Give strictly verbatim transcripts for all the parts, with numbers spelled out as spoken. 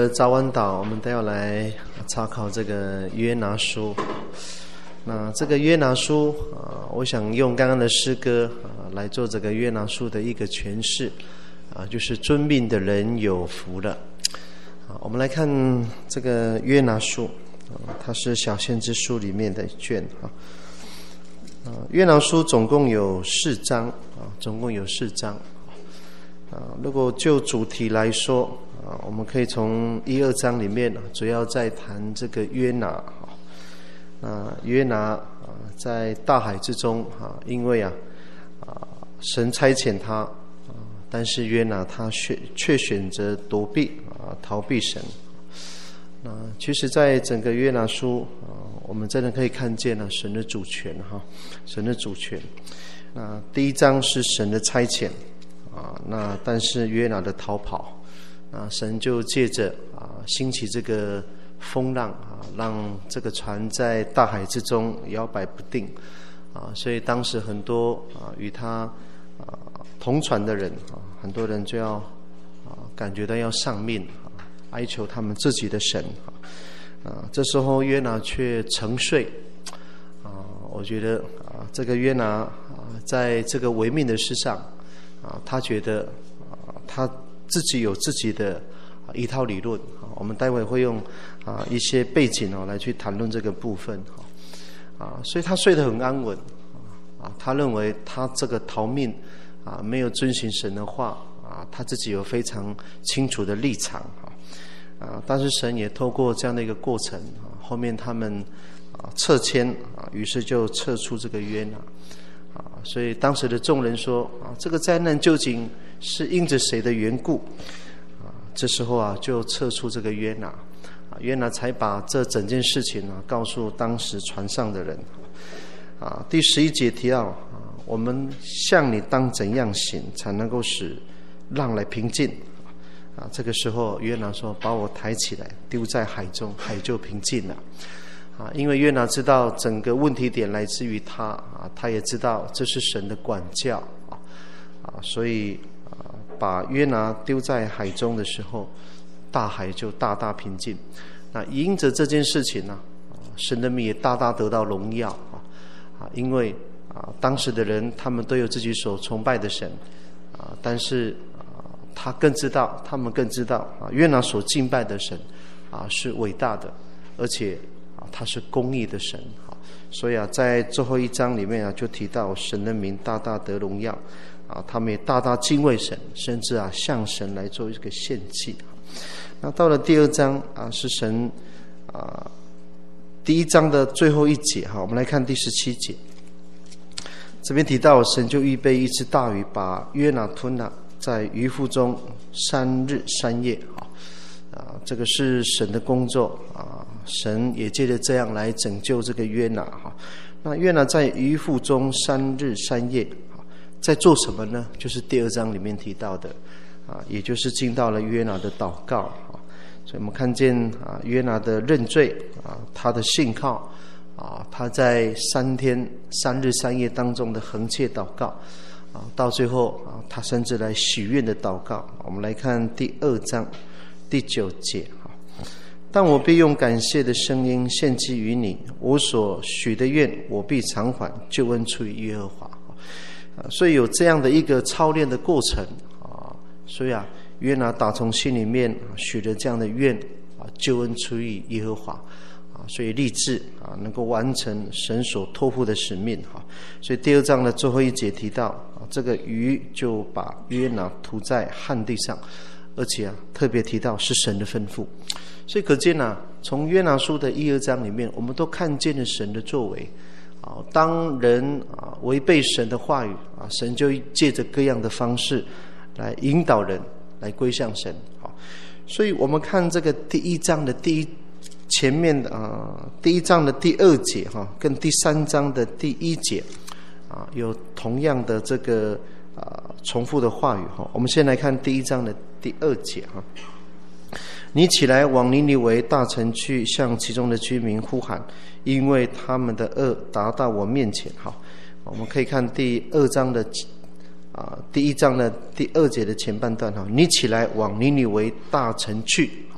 的早晚祷，我们都要来查考这个约拿书。那这个约拿书啊，我想用刚刚的诗歌啊来做这个约拿书的一个诠释啊，就是遵命的人有福了。啊，我们来看这个约拿书啊，它是小先知书里面的一卷啊。啊，约拿书总共有四章啊，总共有四章啊。如果就主题来说啊，我们可以从一二章里面啊，主要在谈这个约拿啊。那约拿啊，在大海之中啊，因为啊啊神差遣他啊，但是约拿他却却选择躲避啊，逃避神。那其实，在整个约拿书啊，我们真的可以看见了神的主权哈，神的主权。那第一章是神的差遣啊，那但是约拿的逃跑，那神就借着啊兴起这个风浪啊，让这个船在大海之中摇摆不定啊，所以当时很多啊与他啊同船的人啊，很多人就要啊感觉到要丧命啊，哀求他们自己的神啊。啊，这时候约拿却沉睡啊，我觉得啊，这个约拿啊，在这个违命的事上啊，他觉得啊，他自己有自己的一套理论啊，我们待会会用啊一些背景哦来去谈论这个部分哈啊，所以他睡得很安稳啊，他认为他这个逃命啊，没有遵循神的话啊，他自己有非常清楚的立场哈。啊！但是神也透过这样的一个过程啊，后面他们啊撤迁啊，于是就撤出这个约拿啊，所以当时的众人说啊，这个灾难究竟是因着谁的缘故啊？这时候啊，就撤出这个约拿啊，约拿才把这整件事情啊告诉当时船上的人啊。第十一节提到啊，我们向你当怎样行，才能够使浪来平静？啊，这个时候约拿说：“把我抬起来，丢在海中，海就平静了。”啊，因为约拿知道整个问题点来自于他啊，他也知道这是神的管教啊啊，所以啊，把约拿丢在海中的时候，大海就大大平静。那因着这件事情呢，啊，神的名也大大得到荣耀啊啊，因为啊，当时的人他们都有自己所崇拜的神啊，但是。他更知道，他们更知道啊，约拿所敬拜的神啊是伟大的，而且啊他是公义的神啊，所以啊在最后一章里面啊就提到神的名大大得荣耀啊，他们也大大敬畏神，甚至啊向神来做一个献祭。那到了第二章啊，是神啊第一章的最后一节哈，我们来看第十七节，这边提到神就预备一只大鱼，把约拿吞了。在鱼腹中三日三夜啊，啊，这个是神的工作啊，神也借着这样来拯救这个约拿哈。那约拿在鱼腹中三日三夜啊，在做什么呢？就是第二章里面提到的啊，也就是进到了约拿的祷告啊。所以我们看见啊，约拿的认罪啊，他的信靠啊，他在三天三日三夜当中的恒切祷告。啊，到最后啊，他甚至来许愿的祷告。我们来看第二章第九节啊，但我必用感谢的声音献祭于你，我所许的愿，我必偿还，救恩出于耶和华啊。所以有这样的一个操练的过程啊，所以啊，约拿打从心里面许了这样的愿啊，救恩出于耶和华。所以立志啊，能够完成神所托付的使命哈。所以第二章的最后一节提到啊，这个鱼就把约拿涂在旱地上，而且啊特别提到是神的吩咐。所以可见啊，从约拿书的一二章里面，我们都看见了神的作为啊。当人啊违背神的话语啊，神就借着各样的方式来引导人来归向神好。所以我们看这个第一章的第一。前面的啊、呃，第一章的第二节哈，跟第三章的第一节啊，有同样的这个啊、呃、重复的话语哈。我们先来看第一章的第二节哈。你起来往尼尼微大城去，向其中的居民呼喊，因为他们的恶达到我面前。好，我们可以看第二章的啊、呃、第一章的第二节的前半段哈。你起来往尼尼微大城去。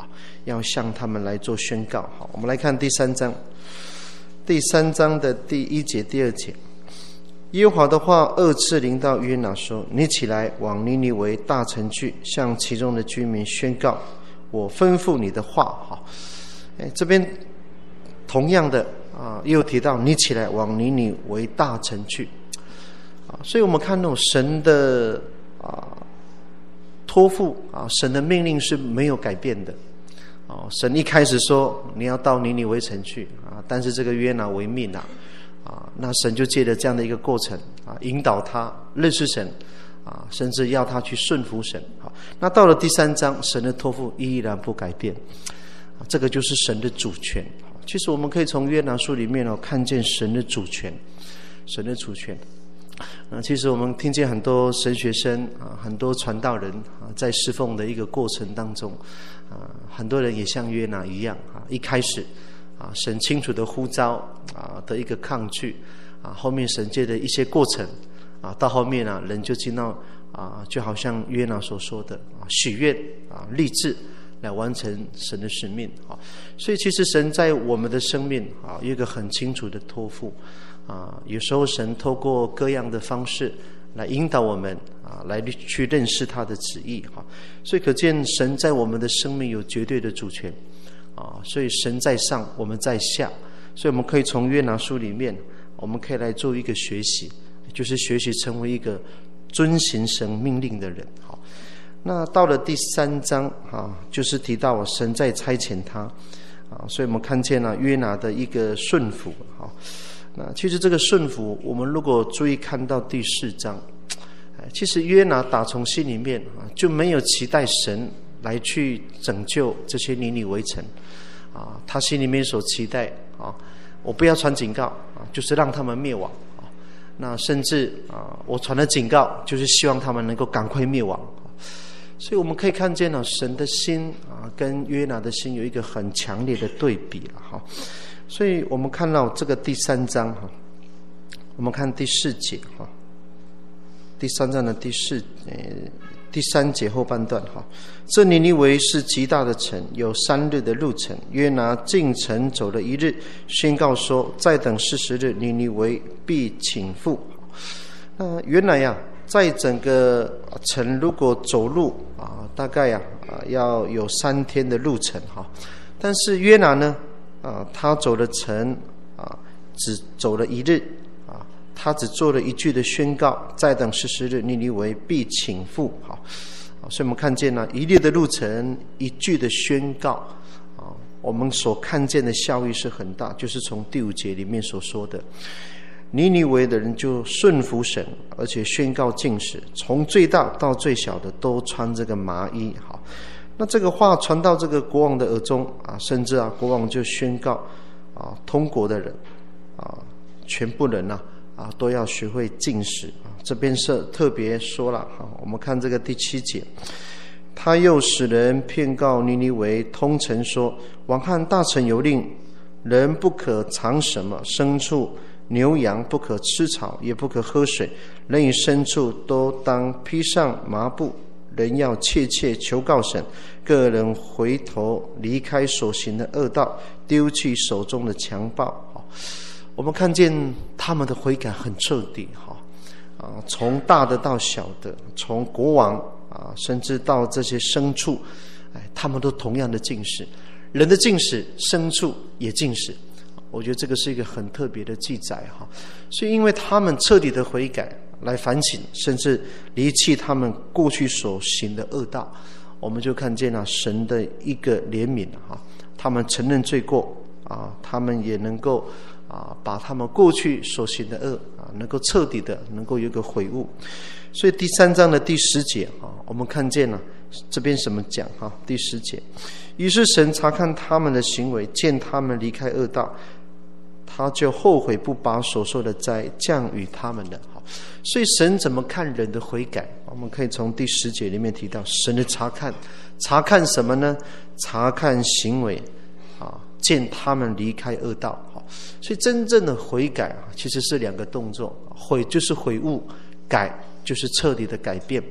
要向他们来做宣告。好，我们来看第三章，第三章的第一节、第二节。耶和华的话二次临到约拿说：你起来往尼尼微大城去，向其中的居民宣告我吩咐你的话。好，哎，这边同样的啊，又提到你起来往尼尼微大城去啊，所以我们看到神的啊托付啊，神的命令是没有改变的啊。神一开始说你要到尼尼微城去啊，但是这个约拿违命啊。啊，那神就借着这样的一个过程啊，引导他认识神啊，甚至要他去顺服神。好，那到了第三章，神的托付依然不改变啊，这个就是神的主权。其实我们可以从约拿书里面哦看见神的主权，神的主权。啊，其实我们听见很多神学生啊，很多传道人啊，在侍奉的一个过程当中啊，很多人也像约拿一样啊，一开始。啊，神清楚的呼召啊的一个抗拒啊，后面神借的一些过程啊，到后面啊，人就进到啊，就好像约拿所说的啊，许愿啊，立志来完成神的使命啊。所以其实神在我们的生命啊，有一个很清楚的托付啊。有时候神透过各样的方式来引导我们啊，来去认识他的旨意哈。所以可见神在我们的生命有绝对的主权。啊，所以神在上，我们在下，所以我们可以从约拿书里面，我们可以来做一个学习，就是学习成为一个遵行神命令的人。好，那到了第三章啊，就是提到神在差遣他啊，所以我们看见了约拿的一个顺服。好，那其实这个顺服，我们如果注意看到第四章，其实约拿打从心里面啊就没有期待神来去拯救这些尼尼微城啊，他心里面所期待啊，我不要传警告啊，就是让他们灭亡啊。那甚至啊，我传了警告，就是希望他们能够赶快灭亡。所以我们可以看见了神的心啊，跟约拿的心有一个很强烈的对比了哈。所以我们看到这个第三章哈，我们看第四节哈，第三章的第四呃。第三节后半段哈，这尼尼微是极大的城，有三日的路程。约拿进城走了一日，宣告说：再等四十日，尼尼微必倾覆。那原来呀、啊，在整个城如果走路啊，大概呀 啊, 啊要有三天的路程哈。但是约拿呢啊，他走了城啊，只走了一日。他只做了一句的宣告：再等四十日，尼尼微必倾覆。好，所以我们看见了一日的路程，一句的宣告啊，我们所看见的效益是很大。就是从第五节里面所说的，尼尼微的人就顺服神，而且宣告禁食，从最大到最小的都穿这个麻衣。好，那这个话传到这个国王的耳中啊，甚至啊，国王就宣告啊，通国的人啊，全部人啊。啊，都要学会禁食啊！这边是特别说了哈，我们看这个第七节，他又使人骗告尼尼微通城说：王和大臣有令，人不可尝什么牲畜、牛羊，不可吃草，也不可喝水，人与牲畜都当披上麻布。人要切切求告神，个人回头离开所行的恶道，丢弃手中的强暴。我们看见他们的悔改很彻底哈，啊，从大的到小的，从国王啊，甚至到这些牲畜，哎，他们都同样的禁食，人的禁食，牲畜也禁食。我觉得这个是一个很特别的记载哈，所以因为他们彻底的悔改，来反省，甚至离弃他们过去所行的恶道，我们就看见了神的一个怜悯哈，他们承认罪过啊，他们也能够。啊，把他们过去所行的恶啊，能够彻底的能够有一个悔悟。所以第三章的第十节啊，我们看见了这边怎么讲哈？第十节，于是神查看他们的行为，见他们离开恶道，他就后悔，不把所受的灾降与他们了。好，所以神怎么看人的悔改？我们可以从第十节里面提到，神的查看，查看什么呢？查看行为啊，见他们离开恶道。所以真正的悔改啊，其实是两个动作，悔就是悔悟，改就是彻底的改变。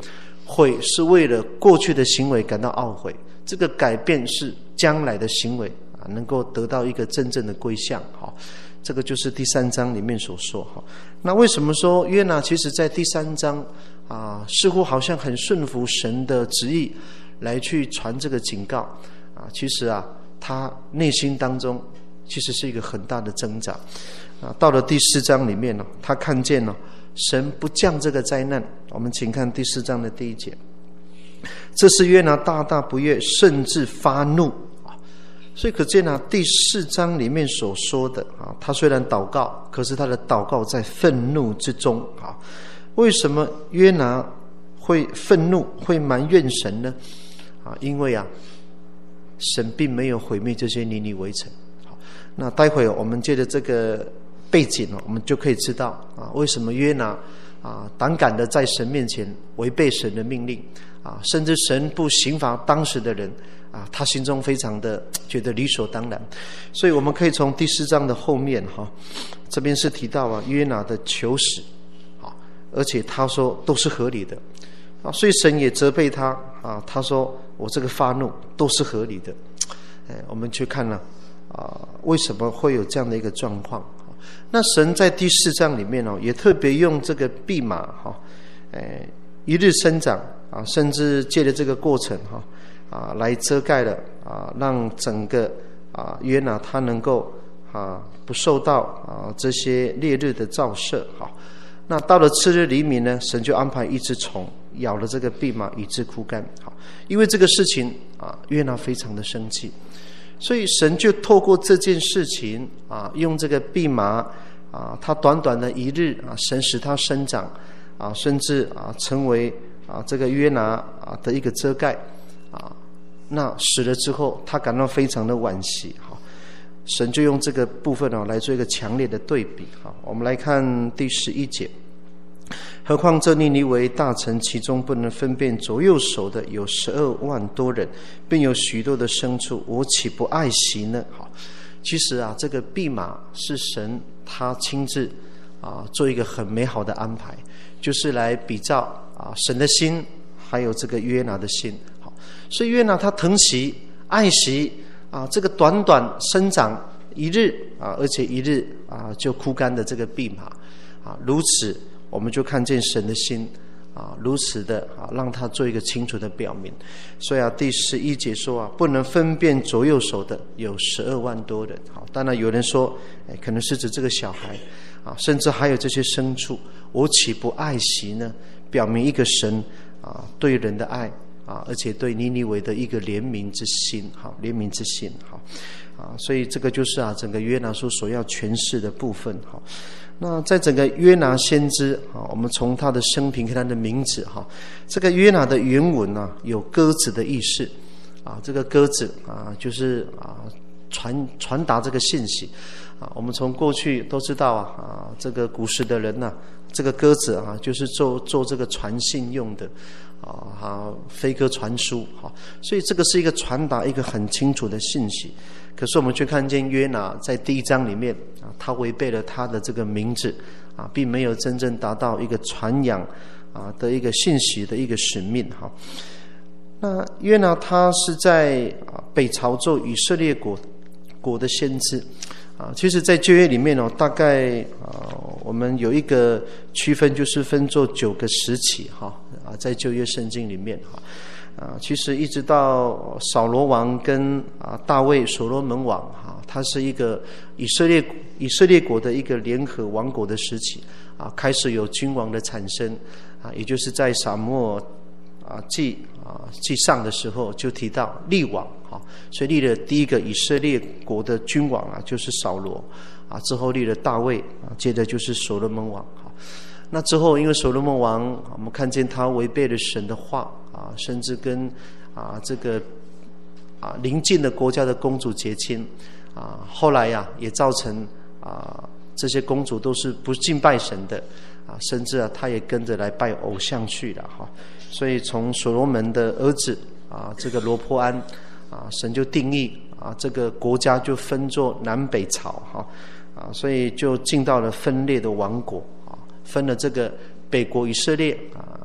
悔是为了过去的行为感到懊悔，这个改变是将来的行为啊，能够得到一个真正的归向。好，这个就是第三章里面所说。好，那为什么说约拿其实在第三章啊，似乎好像很顺服神的旨意来去传这个警告啊？其实啊，他内心当中其实是一个很大的挣扎啊。到了第四章里面呢，他看见了神不降这个灾难。我们请看第四章的第一节，这是约拿大大不悦，甚至发怒啊。所以可见啊，第四章里面所说的啊，他虽然祷告，可是他的祷告在愤怒之中啊。为什么约拿会愤怒，会埋怨神呢？啊，因为啊，神并没有毁灭这些尼尼微城。好，那待会我们借着这个背景，我们就可以知道啊，为什么约拿啊胆敢的在神面前违背神的命令啊，甚至神不刑罚当时的人啊，他心中非常的觉得理所当然。所以我们可以从第四章的后面哈，这边是提到啊约拿的求死啊，而且他说都是合理的啊，所以神也责备他啊，他说我这个发怒都是合理的。哎，我们去看了啊，为什么会有这样的一个状况？那神在第四章里面哦，也特别用这个蓖麻哈，哎，一日生长啊，甚至借着这个过程哈啊，来遮盖了啊，让整个啊约拿他能够啊不受到啊这些烈日的照射。好，那到了次日黎明呢，神就安排一只虫咬了这个蓖麻，以致枯干。好，因为这个事情啊，约拿非常的生气。所以神就透过这件事情啊，用这个蓖麻啊，它短短的一日啊，神使它生长啊，甚至啊成为啊这个约拿啊的一个遮盖啊。那死了之后，他感到非常的惋惜。好，神就用这个部分啊来做一个强烈的对比。好，我们来看第十一节。何况这尼尼微大城，其中不能分辨左右手的有十二万多人，并有许多的牲畜，我岂不爱惜呢？好，其实啊，这个蓖麻是神他亲自啊做一个很美好的安排，就是来比照啊神的心，还有这个约拿的心。好，所以约拿他疼惜爱惜啊这个短短生长一日啊，而且一日啊就枯干的这个蓖麻啊，如此。我们就看见神的心啊，如此的啊，让他做一个清楚的表明。所以啊，第十一节说啊，不能分辨左右手的有十二万多人。好，当然有人说，哎，可能是指这个小孩啊，甚至还有这些牲畜，我岂不爱惜呢？表明一个神啊对人的爱啊，而且对尼尼微的一个怜悯之心。好，怜悯之心。好啊，所以这个就是啊，整个约拿书所要诠释的部分。好。那在整个约拿先知啊，我们从他的生平看他的名字哈，这个约拿的原文啊有鸽子的意思啊，这个鸽子啊就是啊传传达这个信息啊。我们从过去都知道啊啊，这个古时的人呐、啊，这个鸽子啊就是做做这个传信用的啊，啊飞鸽传书哈，所以这个是一个传达一个很清楚的信息。可是我们却看见约拿在第一章里面啊，他违背了他的这个名字啊，并没有真正达到一个传扬啊的一个信息的一个使命哈。那约拿他是在啊北朝做以色列国国的先知啊，其实在旧约里面哦，大概啊我们有一个区分，就是分作九个时期哈啊，在旧约圣经里面哈。啊，其实一直到扫罗王跟啊大卫所罗门王哈，它是一个以色列以色列国的一个联合王国的时期啊，开始有君王的产生啊，也就是在撒母耳啊记啊记上的时候就提到立王哈，所以立了第一个以色列国的君王啊，就是扫罗啊，之后立了大卫啊，接着就是所罗门王哈。那之后，因为所罗门王，我们看见他违背了神的话啊，甚至跟啊这个啊邻近的国家的公主结亲啊，后来呀、啊、也造成啊这些公主都是不敬拜神的啊，甚至啊他也跟着来拜偶像去了哈。所以从所罗门的儿子啊这个罗波安啊，神就定义啊这个国家就分作南北朝哈啊，所以就进到了分裂的王国。分了这个北国以色列啊，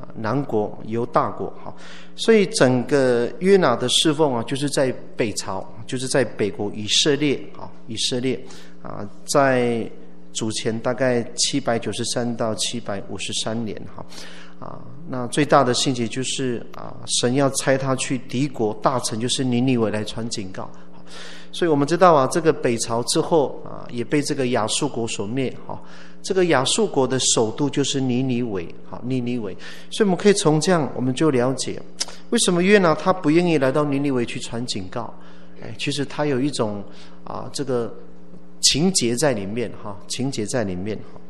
啊南国犹大国，好，所以整个约拿的侍奉啊，就是在北朝，就是在北国以色列啊，以色列啊，在主前大概七百九十三到七百五十三年哈。啊，那最大的信息就是啊，神要差他去敌国大城，就是尼尼微来传警告。所以我们知道啊，这个北朝之后啊，也被这个亚述国所灭哈。这个亚述国的首都就是尼尼微，好，尼尼微。所以我们可以从这样，我们就了解为什么约拿他不愿意来到尼尼微去传警告。哎，其实他有一种啊，这个情节在里面哈，情节在里面哈。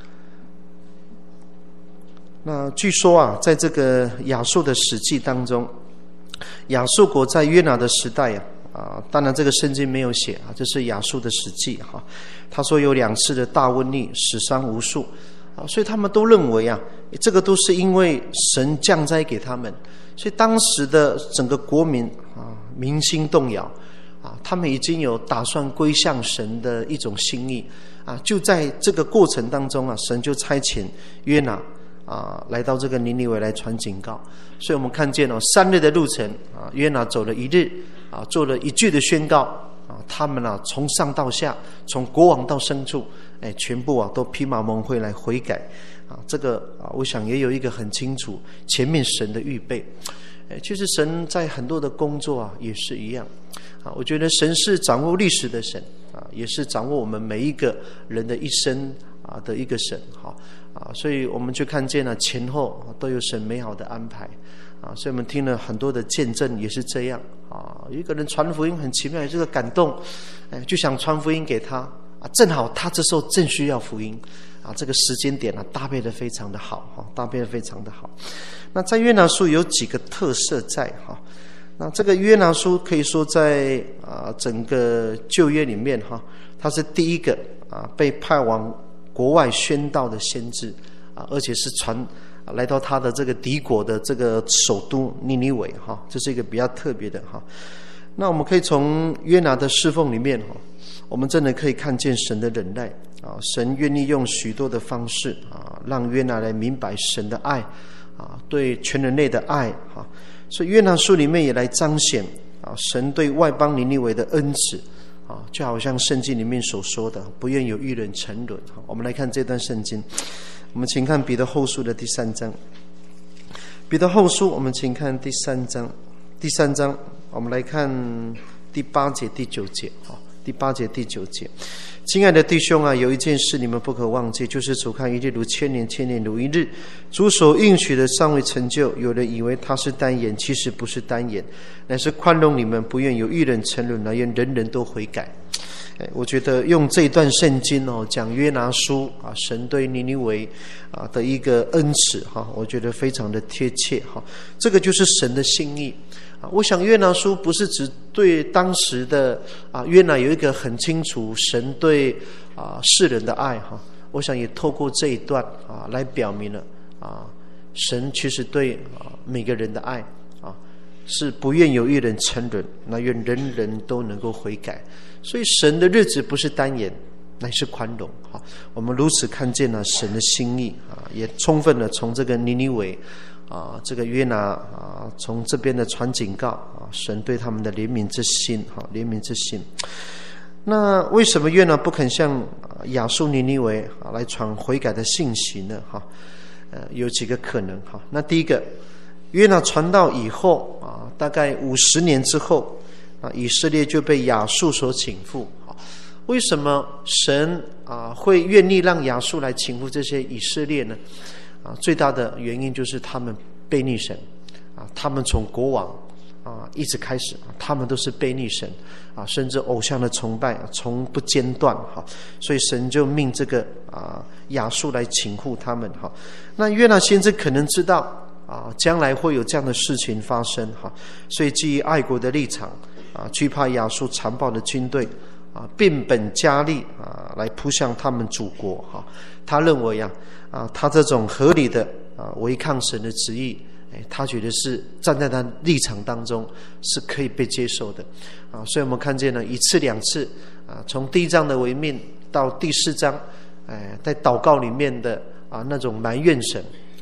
那据说啊，在这个亚述的史记当中，亚述国在约拿的时代啊，啊，当然这个圣经没有写啊，这是亚述的史记哈。他说有两次的大瘟疫，死伤无数啊，所以他们都认为啊，这个都是因为神降灾给他们，所以当时的整个国民啊，民心动摇啊，他们已经有打算归向神的一种心意啊，就在这个过程当中啊，神就差遣约拿啊，来到这个尼尼微来传警告。所以我们看见了、哦、三日的路程啊，约拿走了一日啊，做了一句的宣告啊，他们啊从上到下，从国王到牲畜，哎，全部啊都披麻蒙灰来悔改啊。这个啊，我想也有一个很清楚前面神的预备。哎，其实神在很多的工作啊也是一样啊。我觉得神是掌握历史的神啊，也是掌握我们每一个人的一生啊的一个神哈。啊，所以我们就看见了前后都有神美好的安排啊，所以我们听了很多的见证也是这样啊。有一个人传福音很奇妙，这个感动，哎，就想传福音给他啊，正好他这时候正需要福音啊，这个时间点啊搭配的非常的好哈，搭配的非常的好。那在约拿书有几个特色在哈，那这个约拿书可以说在啊整个旧约里面哈，他是第一个啊被派往国外宣道的先知啊，而且是传、啊、来到他的这个敌国的这个首都尼尼微哈，这是一个比较特别的哈。那我们可以从约拿的侍奉里面哈，我们真的可以看见神的忍耐啊，神愿意用许多的方式啊，让约拿来明白神的爱啊，对全人类的爱哈。所以约拿书里面也来彰显啊，神对外邦尼尼微的恩慈。啊，就好像圣经里面所说的，不愿有一人沉沦。我们来看这段圣经，我们请看彼得后书的第三章。彼得后书，我们请看第三章，第三章，我们来看第八节、第九节。好，第八节、第九节。亲爱的弟兄啊，有一件事你们不可忘记，就是主看一日如千年，千年如一日。主所应许的尚未成就，有人以为他是单言，其实不是单言，乃是宽容你们，不愿有一人沉沦，乃愿人人都悔改。我觉得用这一段圣经哦，讲约拿书啊，神对尼尼微啊的一个恩慈哈，我觉得非常的贴切哈。这个就是神的心意啊。我想约拿书不是只对当时的啊约拿有一个很清楚神对啊世人的爱哈，我想也透过这一段啊来表明了啊神其实对啊每个人的爱啊是不愿有一人沉沦，那愿人人都能够悔改。所以神的日子不是单言，乃是宽容。好，我们如此看见了神的心意啊，也充分的从这个尼尼微啊，这个约拿啊，从这边的传警告啊，神对他们的怜悯之心，哈，怜悯之心。那为什么约拿不肯向亚述尼尼微啊来传悔改的信息呢？哈，呃，有几个可能哈。那第一个，约拿传道以后啊，大概五十年之后。啊，以色列就被亚述所倾覆。为什么神啊会愿意让亚述来倾覆这些以色列呢？啊，最大的原因就是他们悖逆神啊，他们从国王啊一直开始，他们都是悖逆神啊，甚至偶像的崇拜从不间断哈，所以神就命这个啊亚述来倾覆他们哈。那约拿先知可能知道啊，将来会有这样的事情发生哈，所以基于爱国的立场。啊，惧怕亚述残暴的军队啊，变本加厉啊，来扑向他们祖国哈。他认为啊，啊，他这种合理的啊违抗神的旨意，哎，他觉得是站在他立场当中是可以被接受的啊。所以我们看见了一次两次啊，从第一章的违命到第四章，哎，在祷告里面的啊那种埋怨神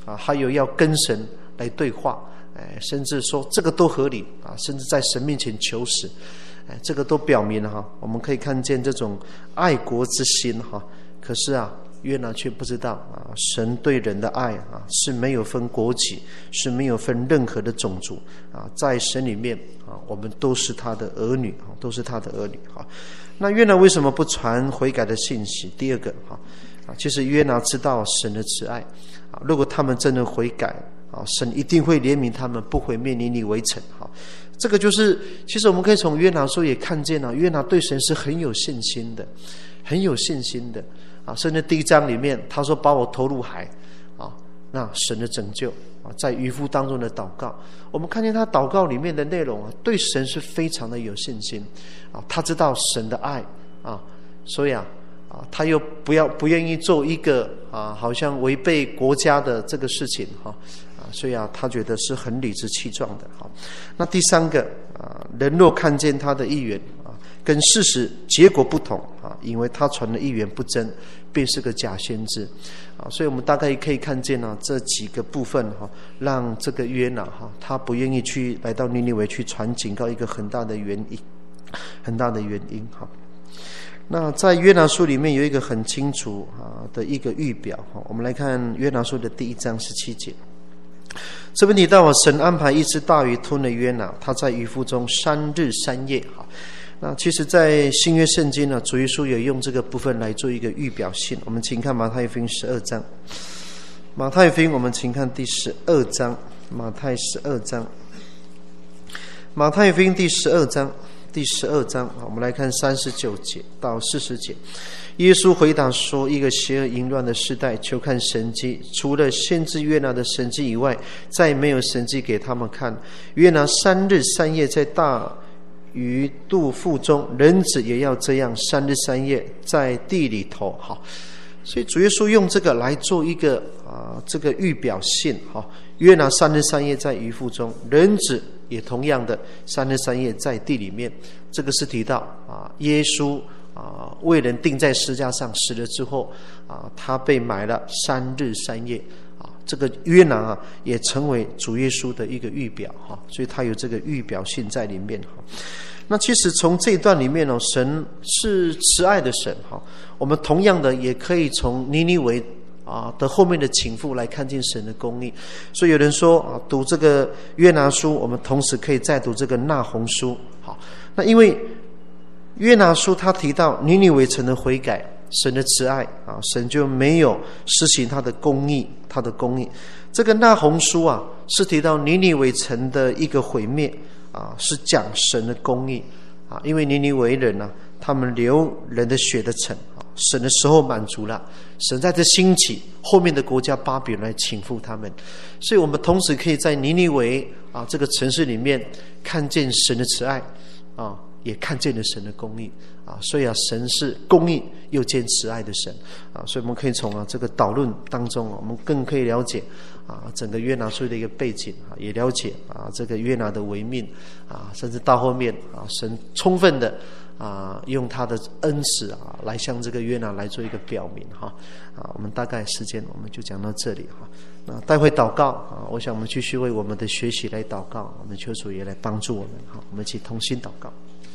啊，还有要跟神来对话，哎，甚至说这个都合理啊，甚至在神面前求死，哎，这个都表明了哈，我们可以看见这种爱国之心哈。可是啊，约拿却不知道啊，神对人的爱啊是没有分国籍，是没有分任何的种族啊，在神里面啊，我们都是他的儿女啊，都是他的儿女啊。那约拿为什么不传悔改的信息？第二个哈啊，其实约拿知道神的慈爱啊，如果他们真的悔改啊，神一定会怜悯他们，不毁灭尼尼微城哈。这个就是，其实我们可以从约拿书也看见了，约拿对神是很有信心的，很有信心的。啊，甚至第一章里面他说把我投入海啊，那神的拯救啊，在渔夫当中的祷告，我们看见他祷告里面的内容啊，对神是非常的有信心啊，他知道神的爱啊，所以啊啊，他又不要不愿意做一个啊，好像违背国家的这个事情哈啊，所以啊，他觉得是很理直气壮的哈。那第三个啊，人若看见他的意愿啊，跟事实结果不同啊，因为他传的意愿不真，便是个假先知啊。所以我们大概可以看见啊，这几个部分哈，让这个约拿哈，他不愿意去来到尼尼微去传警告，一个很大的原因，很大的原因哈。那在约拿书里面有一个很清楚啊的一个预表哈，我们来看约拿书的第一章十七节。这边提到啊，神安排一只大鱼吞了约拿，他在鱼腹中三日三夜哈。那其实在新约圣经呢，主耶稣也用这个部分来做一个预表性。我们请看马太福音十二章，马太福音我们请看第十二章，马太十二章，马太福音第十二章，第十二章，我们来看三十九节到四十节。耶稣回答说：一个邪恶淫乱的世代求看神迹，除了先知约拿的神迹以外，再没有神迹给他们看。约拿三日三夜在大鱼肚腹中，人子也要这样三日三夜在地里头。好，所以主耶稣用这个来做一个啊，这个预表性。好，约拿三日三夜在鱼腹中，人子也同样的三日三夜在地里面。这个是提到啊，耶稣啊为人钉在十字架上死了之后啊，他被埋了三日三夜啊。这个约拿啊也成为主耶稣的一个预表哈，所以他有这个预表性在里面哈。那其实从这一段里面呢，神是慈爱的神哈。我们同样的也可以从尼尼微啊的后面的倾覆来看见神的公义。所以有人说啊，读这个约拿书，我们同时可以再读这个那鸿书。好，那因为约拿书他提到尼尼微城的悔改，神的慈爱啊，神就没有施行他的公义，他的公义。这个那鸿书啊，是提到尼尼微城的一个毁灭啊，是讲神的公义啊，因为尼尼微人啊，他们流人的血的城啊，神的时候满足了，神在这兴起后面的国家巴比伦来倾覆他们，所以我们同时可以在尼尼微啊这个城市里面看见神的慈爱啊，也看见了神的公义啊，所以啊，神是公义又兼慈爱的神啊，所以我们可以从啊这个导论当中啊，我们更可以了解啊整个约拿书的一个背景啊，也了解啊这个约拿的违命啊，甚至到后面啊，神充分的啊用他的恩慈啊来向这个约拿来做一个表明哈啊，我们大概时间我们就讲到这里哈。那待会祷告啊，我想我们继续为我们的学习来祷告，我们求主也来帮助我们哈，我们一起同心祷告。